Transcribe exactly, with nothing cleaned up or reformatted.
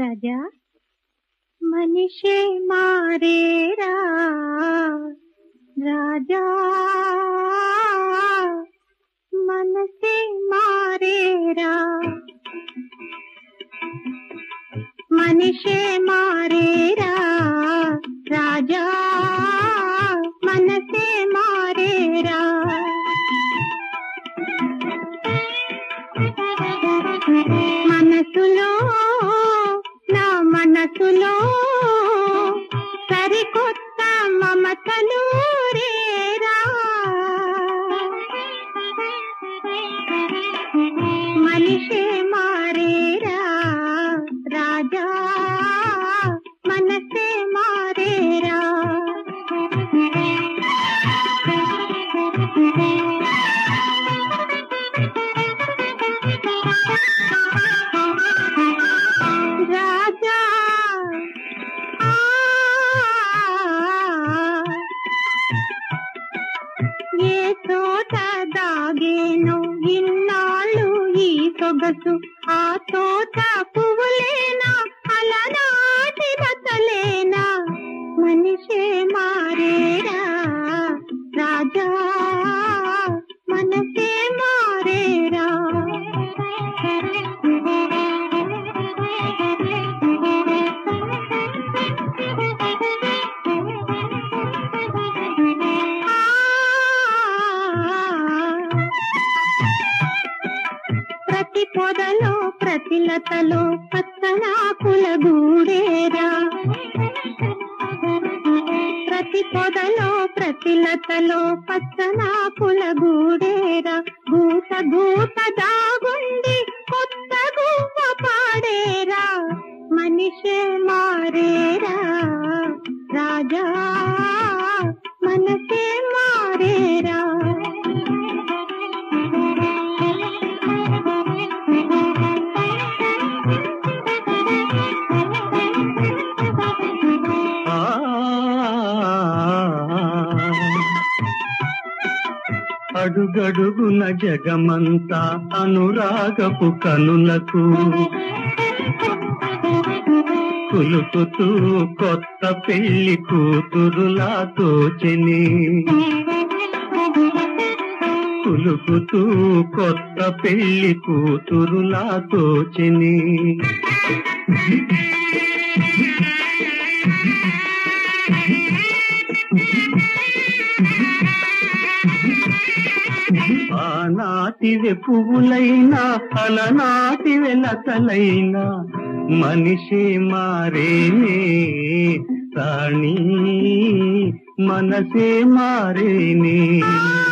राजा मनीषे मारेरा राजा मनसे मारेरा मनीषे मारेरा राजा मनसे मारेरा మనసులో నా మనసులో సరికొత్త మమతలు రేరా మనిషే మారేరా రాజా మనసే మారేరా ఏ తోట దాగేను ఇన్నాళ్ళు ఈ సొగసు ఆ తోట పువ్వులేనా అలనాటి బతలేనా మనిషే మారేరా రాజా మనసే మారేరా ప్రతి పొదలో ప్రతి లతలో పచ్చనాకుల గూడేరా ప్రతి పొదలో ప్రతి లతలో పచ్చనాకుల గూడేరా గూట గూట దాగుండి కొత్త గువ్వ పాడేరా మనిషే మారేరా రాజా మనసే మారేరా అడుగడుగున జగమంతా అనురాగపు కనులకు కులుకుతూ కొత్త పెళ్లి కూతురులా తోచెని కులుకుతూ కొత్త పెళ్లి కూతురులా తోచెని ఆనాటివే పువ్వులైనా అలనాటివే లతలైనా మనిషి మారేనే రాణి మనసే మారేనే.